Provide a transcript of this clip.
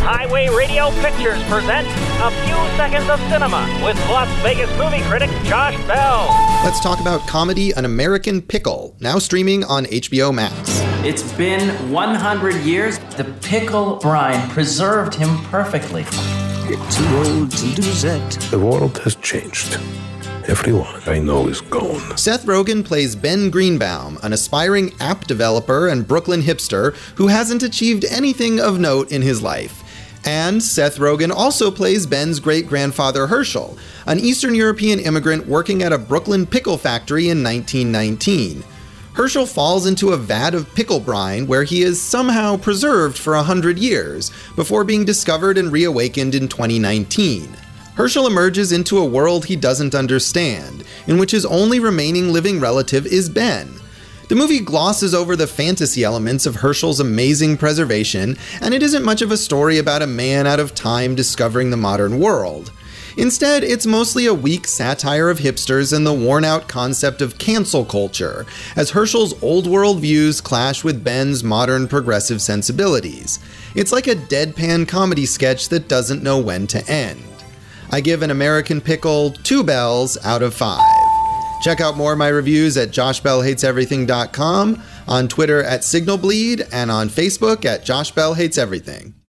Highway Radio Pictures present A Few Seconds of Cinema with Las Vegas movie critic Josh Bell. Let's talk about comedy An American Pickle, now streaming on HBO Max. It's been 100 years. The pickle brine preserved him perfectly. Get too old to lose that. The world has changed. Everyone I know is gone. Seth Rogen plays Ben Greenbaum, an aspiring app developer and Brooklyn hipster who hasn't achieved anything of note in his life. And Seth Rogen also plays Ben's great-grandfather Herschel, an Eastern European immigrant working at a Brooklyn pickle factory in 1919. Herschel falls into a vat of pickle brine where he is somehow preserved for 100 years before being discovered and reawakened in 2019. Herschel emerges into a world he doesn't understand, in which his only remaining living relative is Ben. The movie glosses over the fantasy elements of Herschel's amazing preservation, and it isn't much of a story about a man out of time discovering the modern world. Instead, it's mostly a weak satire of hipsters and the worn-out concept of cancel culture, as Herschel's old-world views clash with Ben's modern progressive sensibilities. It's like a deadpan comedy sketch that doesn't know when to end. I give An American Pickle 2 bells out of 5. Check out more of my reviews at joshbellhateseverything.com, on Twitter at SignalBleed, and on Facebook at Josh Bell Hates Everything.